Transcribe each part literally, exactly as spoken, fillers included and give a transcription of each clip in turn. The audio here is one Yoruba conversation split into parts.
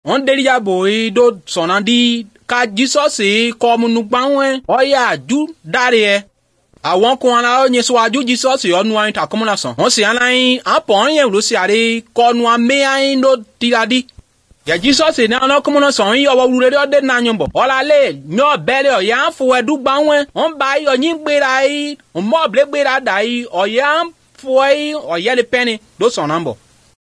on delia boy do sonandi ka Jesus e ko munu gbanwe oya ju dare àwọn kun ala onye so aju Jesus yo nu an ta komuna son on se anan apon yen lo si are ko nu ame an do tiradi ya Jesus e na no komuna son yi owo wure de na nyombo ola le nyo bele o ya fu edu gbanwe on ba yo yin gbera yi on mo ble gbera dai o ya fu yi o ye le peni do son nambo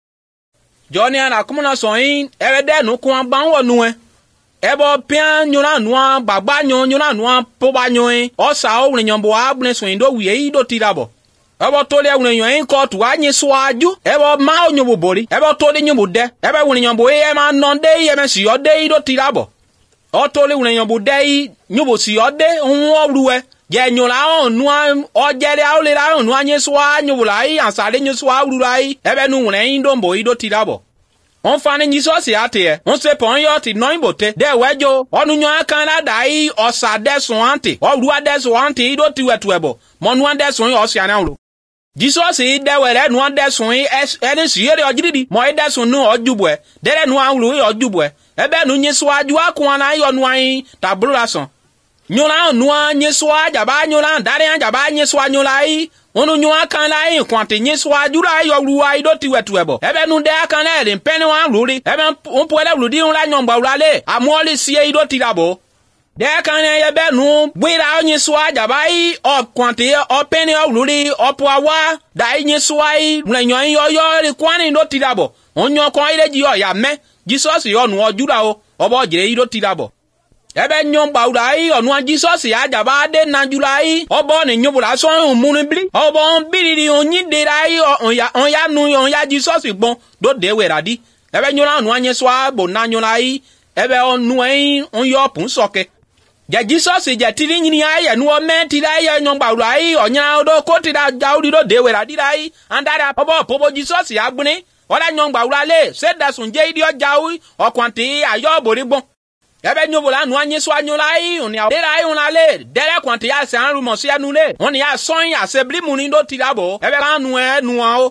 Johnny ala komuna son yi ere de nu kun gbanwo nu e ebo pian nyona noa bagba nyon nyona noa poba nyon o sa o nyombo abune so ndo wie do tirabo ebo tole wune nyon ko tu anyi so aju ebo ma o nyobo bori ebo tole nyobo de ebo wune nyombo e ma non de ye me si o de do tirabo o tole wune nyombo de nyobo si o de won ruwe je nyola on noa o jere a o le la on noa anyi so anyobo lai ansale nyi so awuru lai ebe nu wune ndo mbo do tirabo on fani Jesus ate on se pon yo ti no imbote de wejo onu nyan kan la dai osa desun ante o ruwa desun ante do ti wetuebo mo nu desun yo sia na ro Jesus de were nu desun eni siere ojiridi mo desun nu ojubwe dere nu anru yo ojubwe ebe nu nyiso aju akun na yo nu an tabura son nyola nu nyiso aja ba nyola dare aja ba nyiso anyola yi onu nyo kan la yin kwante nyiso ajura yo ruwa ido ti wetuebo ebe nu de kan la rin peni wan ruri ebe on pole rudi un la nyomba urale amoli sie ido ti dabo de kan ye be nu gbira nyiso aja bai o kwante o peni o ruri o po awa da nyiso ai mlenyo yo yo ri kwani ido ti dabo onyo kon ile ji yo ya me Jesus yo nu ojura o obo jire ido ti dabo ebe nyomba urai onu Jesus ya jaba de na julai obo ni nyobula so munu bili obo bili onyi de rai on ya on ya nu on ya Jesus gbon do de weradi ebe nyola nu anye so abo na nyolai ebe onu en on yo pun soke ja Jesus je tiri nyini aye nu o men tiri aye nyomba urai onya do ko tira jaudi do de weradi rai andara obo pobo Jesus ya gbuni ola nyomba urale se da sun je idi o jawi okwanti ayo borigbon ebe nyobola nu anyi so anyola yi oni dera yi una le dere kwante ya se anru mo si anu le oni ya son ya se bli mu ni do tirabo ebe kan nu e nu o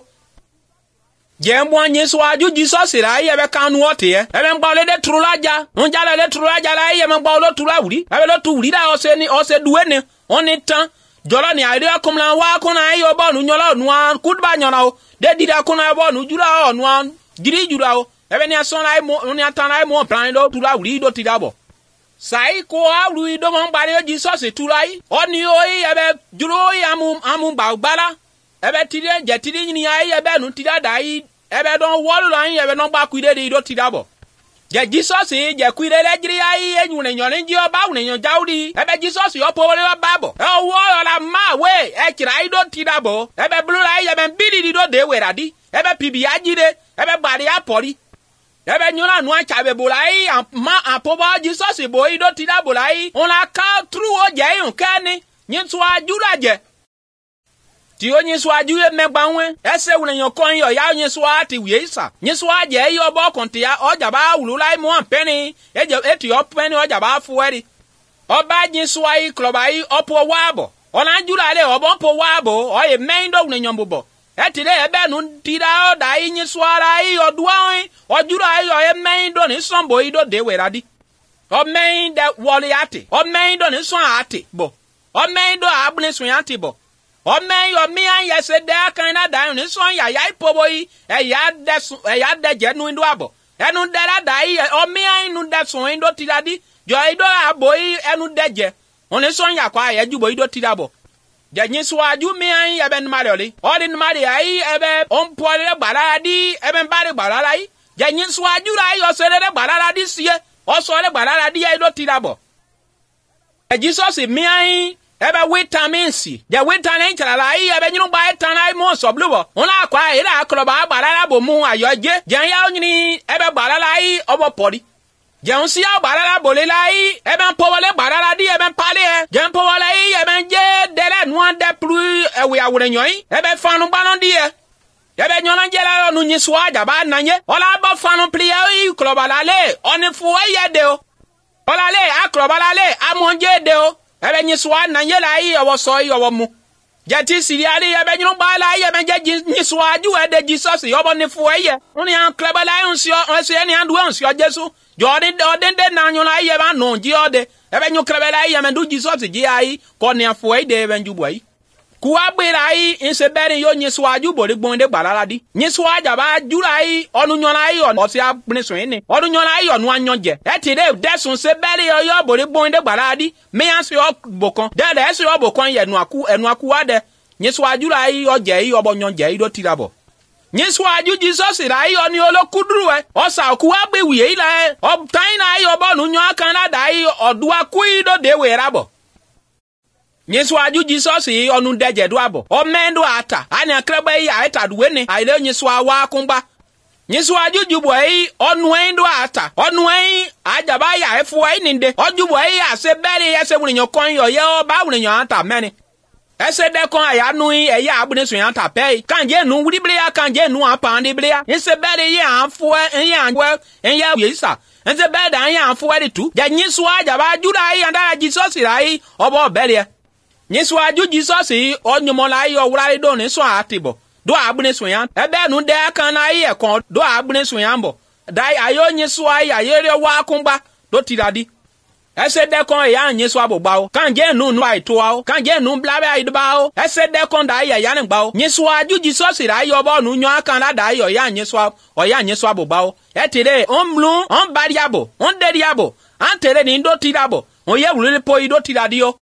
je mo anyi so aju Jesus ra yi ebe kan nu o te ebe ngba le de trulaja on ja le trulaja la yi ebe ngba lo tura wuri ebe lo tu wuri da o se ni o se duwe ni oni tan jolo ni ari akumla wa kuna yi obo nu nyola nu an kudba nyona o de dida kuna obo nu jura o nu an jiri jura o ebe ni ason lai mo ni atan lai mo plan do tu la wuri do tirabo sai ko awru do mo gbare Jesus tu lai oni oyi ebe juro yi amu amu bagbala ebe tire je tire ni ai ebe nu tira dai ebe don wolu lan ebe no gba kuide de do tirabo je Jesus je kuide le jiri ai enyun le nyon nji oba wu le nyon jaudi ebe Jesus yo powole babo e wo la ma we e kira i do tirabo ebe blu lai ebe bili do de weradi ebe pibi ajire ebe gbare apori ebe nyola nu achabe bolai ma apobo Jesus boy do tida bolai on la ka tru o je yun kani nyinso ajura je ti o nyinso aju e megbanwe ese wule yon kon yo ya nyinso ati wi isa nyinso aje yo bo konti ya oja ba wulu lai mo peni eje eti o peni oja ba fueri oba nyinso ai klobai opo wabo ona jura le obo po wabo o e mendo wule yon bobo etile ebe nu tira o da yin swara yi oduan ojura yo e men do ni sombo ido de weradi o men de woli ati o men do ni so ati bo o men do abune so ati bo o men yo mi an yese de kan na da ni so ya ya ipobo yi e ya de e ya de je nu ndo abo enu de la da yi o mi an nu de so ndo tiradi jo ido abo yi enu de je oni so ya kwa ya jubo ido tirabo de nyiso aju mi an ebe nmari oli odi nmari ai ebe on pole gbara di ebe mbari gbara ai de nyiso aju ra yo sere gbara di sie o so le gbara di ai do tirabo e Jesus mi an ebe vitamins de vitamin chala ai ebe nyinu ba etan ai mo so blubo ona kwa ira akroba gbara bo mu ayoje je ya onyini ebe gbara ai obo pori Jeun si a barara bole lai ebe powole barara di ebe pale e jeun powole yi ebe je dele nuan de plus ewe awure nyon ebe fanu balon di e ebe nyon je la nu nyi swa jaba nanye ola ba fanu pli yi klobala le oni fu ye de o ola le a klobala le amonje de o ebe nyi swa nanye la yi owo so yi owo mu jati siriari ye be nyun ba la ye be je ni so aju e de Jesus yobo ni fu ye oni an kleba la un sio on se ni andu on sio Jesu jodi de de na nyun la ye ba no ji ode e be nyun kleba la ye me du Jesus ji ai ko ni afu e de be nju boy kuwa gbe la yi in se bere yo ni so aju bo de gbon de gbalala di ni so aja ba ju la yi onu nyon la yi o se abrin so ni onu nyon la yi onu anyon je e ti de desun se bere yo yo bo de gbon de gbalala di me an se o bokon de de se o bokon ye nu aku enu aku wa de ni so aju la yi o je yi obo nyon je yi do ti labo ni so aju Jesus la yi oni olokuduru e o sa ku wa gbe wi yi la o tan na yi obo nu nyon kan la da yi odu aku yi do de we rabo Nyesu aju Jesus yi onu deje do abo o mendo ata ani akreba yi aita duwe ne aile nyesu awa kumba nyesu aju jubo yi onu endo ata onu yi ajaba ya efu yi ninde ojubo yi ase bere ya se wunyo kon yo ye o ba wunyo ata meni ese de kon aya nu yi e ya abune so yan ta pe kanje nu wuri ble ya kanje nu apande ble ya ese bere yi anfu en ya anwe en ya yisa ese bere dan ya anfu ri tu ja nyesu ajaba jura yi anda Jesus rai obo bere Nyesu aju Jesus yi onyomola yi owurari do ni so atibo do agbune so yan ebe nu de kan na yi ekon do agbune so yan bo dai ayo nyesu ayi ayere wa kunba do tiradi ese de kon ya nyesu abogba o kan je nu nu ai to o kan je nu blabe ai ba o ese de kon dai ya yan gba o nyesu aju Jesus ra yi obo nu nyo kan la dai yo ya nyesu o ya nyesu abogba o e tire on blu on bariabo on deriabo an tere ni do tirabo on ye wulele po i do tiradi o